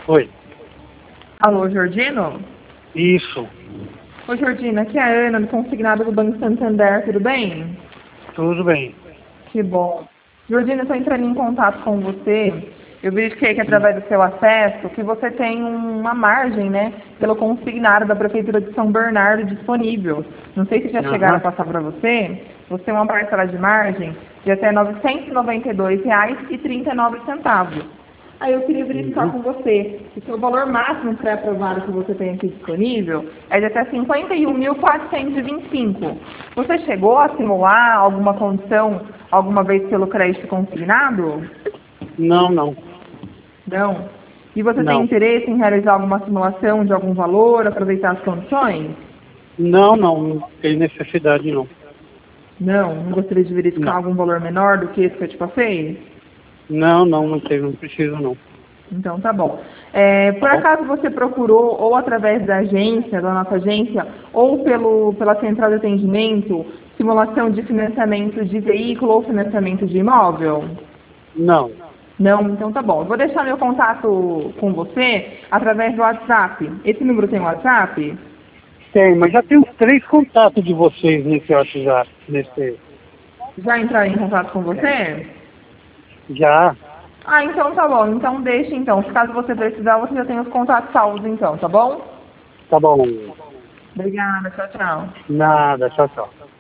Oi. Alô, Jordino? Isso. Oi, Jordino, aqui é a Ana, do consignado do Banco Santander, tudo bem? Tudo bem. Que bom. Jordino, eu estou entrando em contato com você. Eu verifiquei que através do seu acesso, que você tem uma margem, né, pelo consignado da Prefeitura de São Bernardo disponível. Não sei se já chegaram a passar para você. Você tem uma parcela de margem de até R$ 992,39. Aí eu queria verificar com você se o valor máximo pré-aprovado que você tem aqui disponível é de até 51.425. Você chegou a simular alguma condição alguma vez pelo crédito consignado? Não. Não. E você tem Não. interesse em realizar alguma simulação de algum valor, aproveitar as condições? Não tem necessidade não. Não gostaria de verificar Não. algum valor menor do que esse que eu te passei? Não preciso não. Então, tá bom. Por Tá bom? acaso você procurou, ou através da agência, da nossa agência, ou pela central de atendimento, simulação de financiamento de veículo ou financiamento de imóvel? Não. Não? Então tá bom. Eu vou deixar meu contato com você através do WhatsApp. Esse número tem WhatsApp? Tem, mas já tem uns 3 contatos de vocês nesse WhatsApp. Já entraram em contato com você? Já. Ah, então tá bom. Então deixa então. Se caso você precisar, você já tem os contatos salvos então, tá bom? Tá bom. Obrigada. Tchau, tchau. Nada, tchau.